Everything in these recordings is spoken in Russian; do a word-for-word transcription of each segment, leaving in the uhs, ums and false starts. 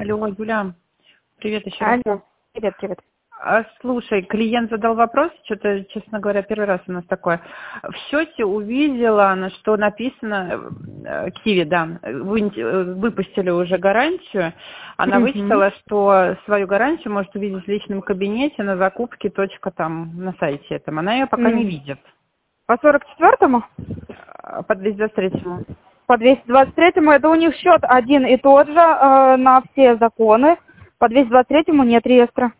Алло, Юля, привет еще раз. Алло, привет, привет. А, Слушай, клиент задал вопрос, что-то, честно говоря, первый раз у нас такое. В счете увидела, на что написано, э, Киви, да, вы, э, выпустили уже гарантию. Она Угу. вычитала, что свою гарантию может увидеть в личном кабинете на закупке, точка там, на сайте этом. Она ее пока не М. видит. По сорок четвёртому? А, По двести двадцать третьему. По двести двадцать третьему это у них счет один и тот же э, на все законы. По двести двадцать третьему нет реестра.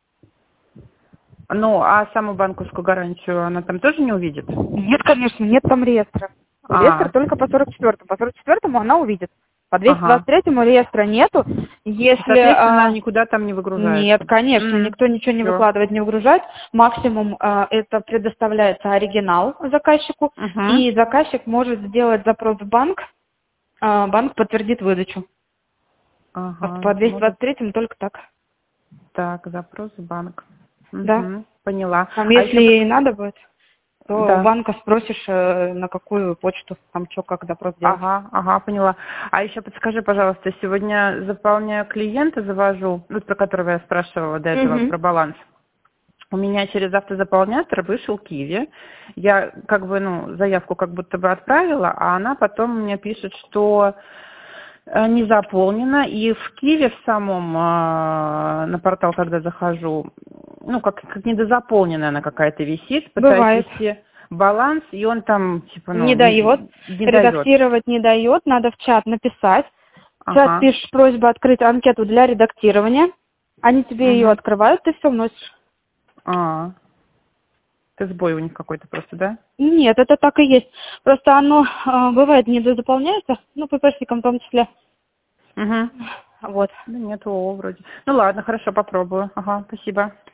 Ну, а саму банковскую гарантию она там тоже не увидит? Нет, конечно, нет там реестра. Реестр А, только по сорок четвёртому. По сорок четвёртому она увидит. По двести ага. двадцать третьему реестра нету. Если... Соответственно, э, никуда там не выгружается. Нет, конечно, М, никто ничего не всё. выкладывает, не выгружает. Максимум э, это предоставляется оригинал заказчику, Мгм. и заказчик может сделать запрос в банк, э, банк подтвердит выдачу. Вот Ага, по двести может, двадцать третьему только так. так, запрос в банк. Да. Мгм, поняла. Там, А если еще, ей надо будет, то у да, банка спросишь, э, на какую почту, там что, как запрос делать. ага, ага, поняла. А еще подскажи, пожалуйста, сегодня заполняю клиента, завожу, ну, про которого я спрашивала до этого, Угу. про баланс. У меня через автозаполнятор вышел Киви. Я как бы, ну, заявку как будто бы отправила, а она потом мне пишет, что э, не заполнено. И в Киеве в самом, э, на портал, когда захожу, ну, как, как недозаполненная она какая-то висит, пытаюсь Бывает. ввести баланс, и он там, типа, ну, Не дает. не, не дает. Редактировать не дает, надо в чат написать. В чат Ага. пишешь просьба открыть анкету для редактирования. Они тебе ее Угу. открывают, ты все вносишь. А, это сбой у них какой-то просто, да? Нет, это так и есть. Просто оно э, бывает недозаполняется, ну, ППшникам в том числе. Угу. Вот. Да нет, о, вроде. Ну ладно, хорошо, попробую. Ага, спасибо.